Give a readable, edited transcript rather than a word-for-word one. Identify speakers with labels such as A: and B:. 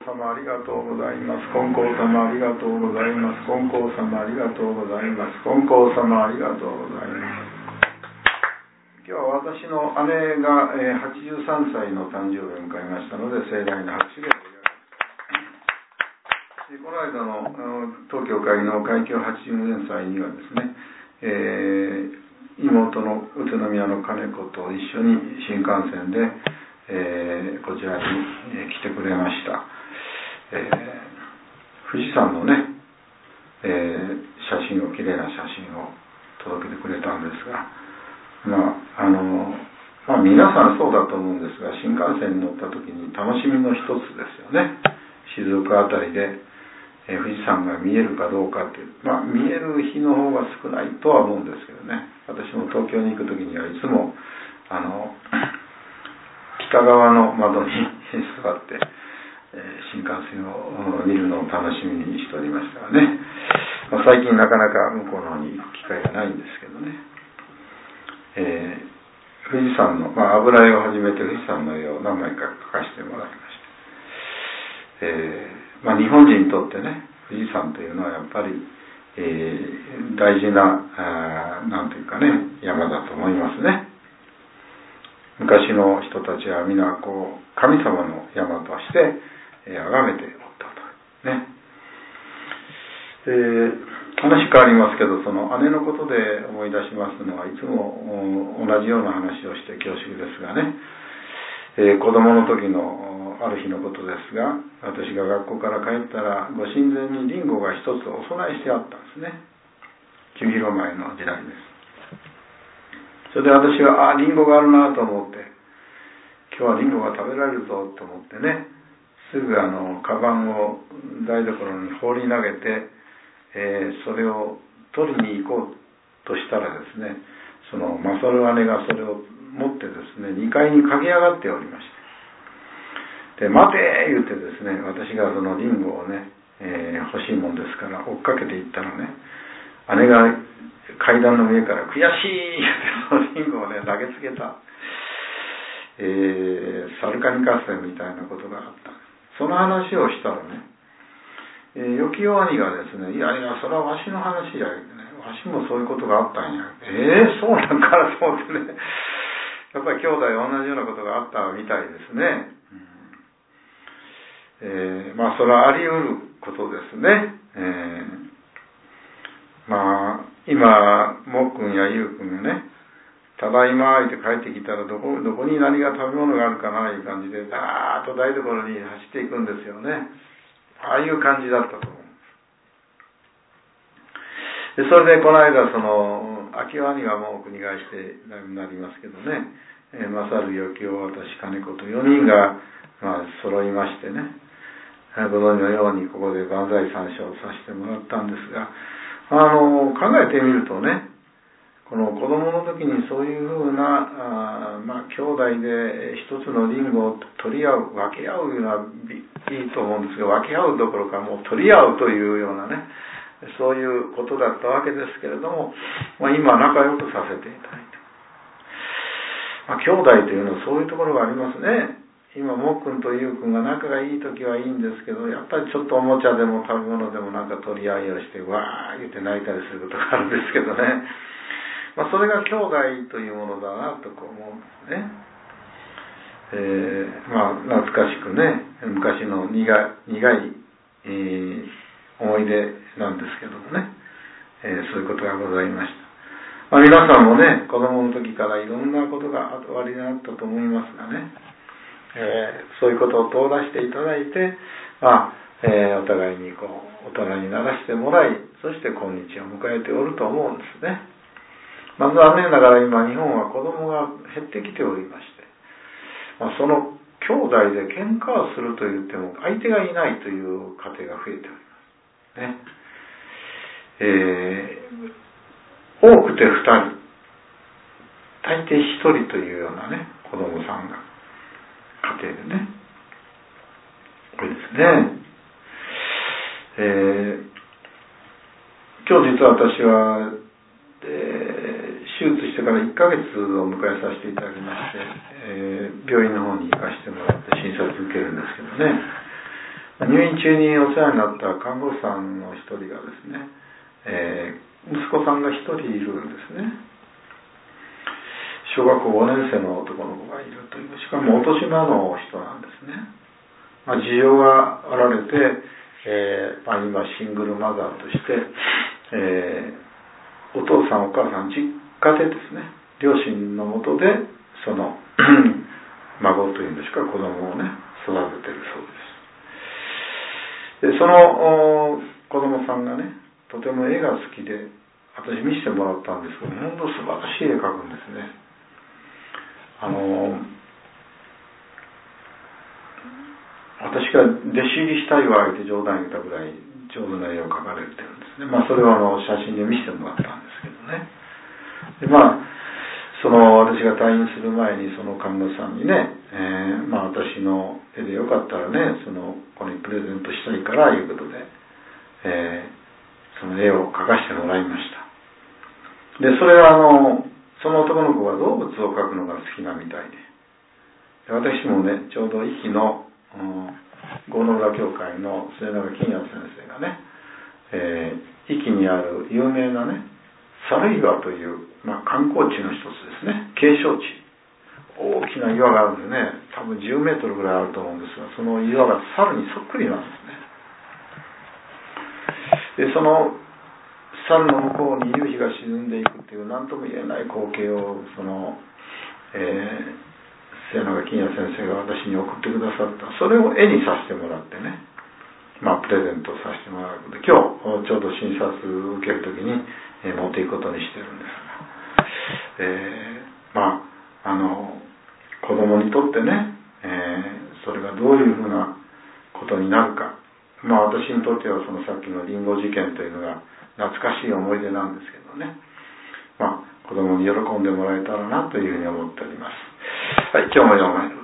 A: 様ありがとうございます。金光様ありがとうございます。金光様ありがとうございます。金光様ありがとうございます。今日は私の姉が83歳の誕生日を迎えましたので、盛大な拍手でお祝いこの間の東京会の開教80年祭にはですね、妹の宇都宮の金子と一緒に新幹線で、こちらに、来てくれました。富士山のね、写真を、きれいな写真を届けてくれたんですが、皆さんそうだと思うんですが、新幹線に乗った時に楽しみの一つですよね。静岡あたりで、富士山が見えるかどうかっていう、見える日の方が少ないとは思うんですけどね。私も東京に行く時にはいつも北側の窓に座って新幹線を見るのを楽しみにしておりましたがね、最近なかなか向こうの方に行く機会がないんですけどね、富士山の、油絵を始めて富士山の絵を何枚か描かせてもらいました。日本人にとってね、富士山というのはやっぱり、大事ななんていうかね、山だと思いますね。昔の人たちは皆神様の山として崇めておったとね。話変わりますけど、その姉のことで思い出しますのは、いつも同じような話をして恐縮ですがね、子供の時のある日のことですが、私が学校から帰ったらご神前にリンゴが一つお供えしてあったんですね。中広前の時代です。それで私はリンゴがあるなと思って、今日はリンゴが食べられるぞと思ってね、すぐカバンを台所に放り投げて、それを取りに行こうとしたらですね、その勝姉がそれを持ってですね、2階に駆け上がっておりまして、で待て言ってですね、私がそのリンゴをね、欲しいもんですから追っかけていったらね、姉が階段の上から悔しいってそのリンゴをね投げつけた、サルカニ合戦みたいなことがあった。その話をしたらね、よきよ兄がですね、いやいやそれはわしの話や言うてね、わしもそういうことがあったんや、そうなんかなと思ってね、やっぱり兄弟同じようなことがあったみたいですね。それはあり得ることですね。今もっくんやゆうくんがね、ただいまって帰ってきたらどこに何が食べ物があるかないう感じでダーッと台所に走っていくんですよね。ああいう感じだったと思うんです。でそれでこの間その秋兄はもう国替えしてだいぶなりますけどね、勝るよきお私金子と4人が揃いましてね、ご存知のようにここで万歳三唱をさせてもらったんですが、考えてみるとね、この子供の時にそういうふうな兄弟で一つのリンゴを取り合う、分け合うのはいいと思うんですが、分け合うどころかもう取り合うというようなね、そういうことだったわけですけれども、今仲良くさせていただいて、兄弟というのはそういうところがありますね。今もっくんとゆうくんが仲がいい時はいいんですけど、やっぱりちょっとおもちゃでも食べ物でも取り合いをしてわー言って泣いたりすることがあるんですけどね、それが兄弟というものだなと思うんですね。懐かしくね、昔の苦い、思い出なんですけどもね、そういうことがございました。皆さんもね、子供の時からいろんなことがおありになったと思いますがね、そういうことを通らせていただいて、お互いに大人にならせてもらい、そして今日を迎えておると思うんですね。残念ながら今日本は子供が減ってきておりまして、その兄弟で喧嘩をすると言っても相手がいないという家庭が増えておりますね。多くて2人、大抵1人というようなね、子供さんが家庭でね、これですね。今日実は私は手術してから1ヶ月を迎えさせていただきまして、病院の方に行かせてもらって診察受けるんですけどね、 入院中にお世話になった看護師さんの一人がですね、息子さんが一人いるんですね。小学校5年生の男の子がいるという、しかもお年間の人なんですね。事情があられて、今シングルマザーとして、お父さんお母さん実家でですね、両親のもとでその孫というんですか、子供をね育てているそうです。でその子供さんがね、とても絵が好きで、私見せてもらったんですけど、本当素晴らしい絵描くんですね。私が弟子入りしたいわって冗談言ったぐらい上手な絵を描かれてるんですね。それを写真で見せてもらったんですけどね。でその私が退院する前にその看護師さんにね、私の絵でよかったらね、その子にプレゼントしたいからいうことで、その絵を描かせてもらいました。でそれはその男の子が動物を描くのが好きなみたいで、私もねちょうど壱岐の郷野浦教会の末永金也先生がね、壱岐にある有名なね猿岩という、観光地の一つですね、景勝地、大きな岩があるんですね。多分10メートルぐらいあると思うんですが、その岩が猿にそっくりなんですね。でその猿の向こうに夕日が沈んでいくっていう何とも言えない光景をその、末永金也先生が私に送ってくださった。それを絵にさせてもらってね、プレゼントさせてもらうので、今日ちょうど診察受けるときに、持っていくことにしてるんですが、子供にとってね、それがどういうふうなことになるか、私にとってはそのさっきのリンゴ事件というのが懐かしい思い出なんですけどね、子供に喜んでもらえたらなというふうに思っております。はい、今日も読まれる